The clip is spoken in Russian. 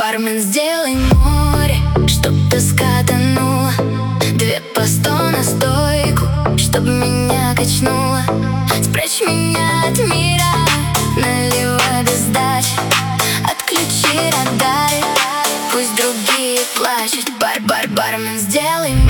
Бармен, сделай море, чтоб тоска тонула. 2 по 100 на стойку, чтоб меня качнуло. Спрячь меня от мира, наливай без сдачи. Отключи радары, пусть другие плачут. Бармен, сделай